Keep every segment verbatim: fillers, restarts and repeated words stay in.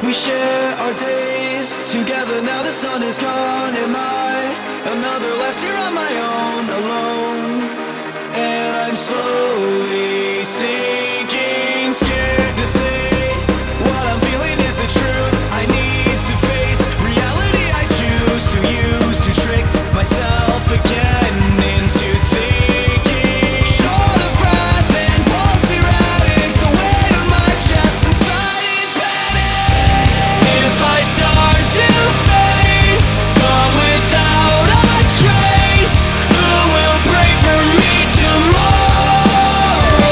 We share our days together, now the sun is gone. Am I another left here on my own, alone? And I'm slowly sinking, scared to say what I'm feeling is the truth. I need to face reality I choose to use to trick myself again into thinking. Short of breath and pulse erratic, the weight of my chest inside it panic. If I start to fade, gone without a trace, who will pray for me tomorrow?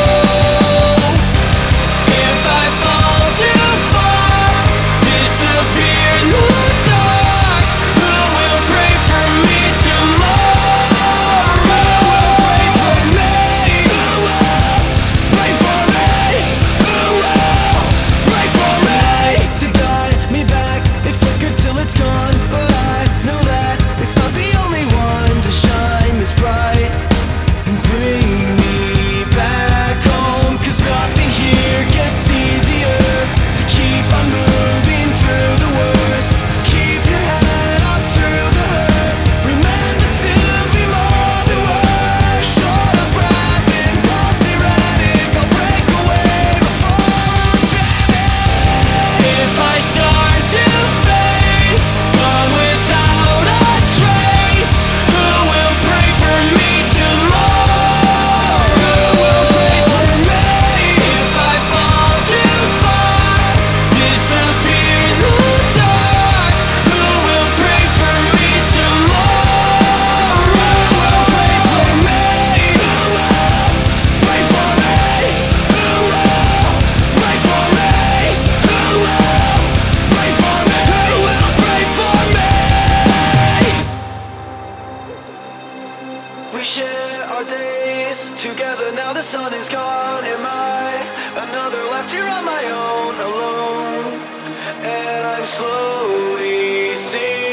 If I fall too far, disappear in the dark, who will pray for me tomorrow? Who will pray for me? Who will pray for me? Who will pray for me? To guide me back, it flickered till it's gone, but I know that it's not the only one to shine this bright and bring me back home. 'Cause nothing here gets easier to keep on moving through the worst. Keep your head up through the hurt. Remember to be more than words. Short of breath and pulse erratic, I'll break away before I'm panic. If I start to fade, gone without a trace, who will pray for me tomorrow? Who will pray for me? If I fall too far, disappear in the dark, who will pray for me tomorrow? Who will pray for me? Who will pray for me? Who will pray for me? Who will pray for me? Who will pray for me? We share our days together, now the sun is gone. Am I another left here on my own, alone? And I'm slowly seeing